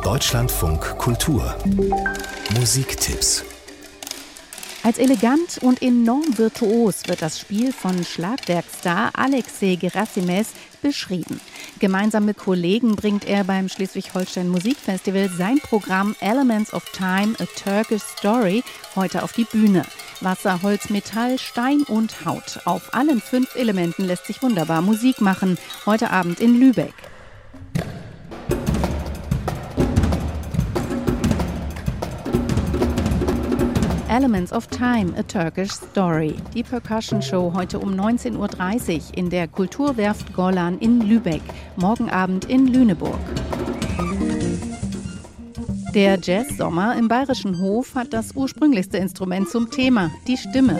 Deutschlandfunk Kultur Musiktipps. Als elegant und enorm virtuos wird das Spiel von Schlagwerkstar Alexei Gerasimes beschrieben. Gemeinsam mit Kollegen bringt er beim Schleswig-Holstein Musikfestival sein Programm Elements of Time, A Turkish Story heute auf die Bühne. Wasser, Holz, Metall, Stein und Haut. Auf allen 5 Elementen lässt sich wunderbar Musik machen. Heute Abend in Lübeck. Elements of Time, A Turkish Story. Die Percussion-Show heute um 19:30 Uhr in der Kulturwerft Golan in Lübeck. Morgen Abend in Lüneburg. Der Jazz-Sommer im Bayerischen Hof hat das ursprünglichste Instrument zum Thema, die Stimme.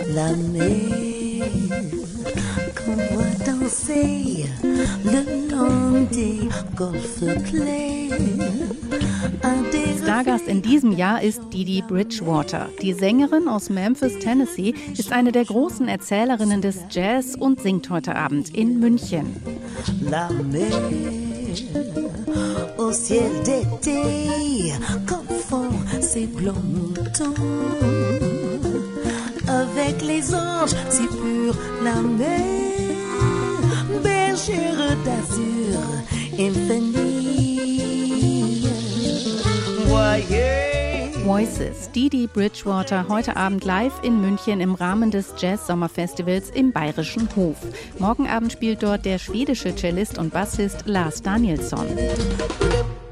Stargast in diesem Jahr ist Didi Bridgewater. Die Sängerin aus Memphis, Tennessee, ist eine der großen Erzählerinnen des Jazz und singt heute Abend in München. Au ciel d'été, confond ses blonds avec les anges, si pure la mer, bergère d'azur infinie. Voices, Didi Bridgewater, heute Abend live in München im Rahmen des Jazz-Sommerfestivals im Bayerischen Hof. Morgen Abend spielt dort der schwedische Cellist und Bassist Lars Danielsson.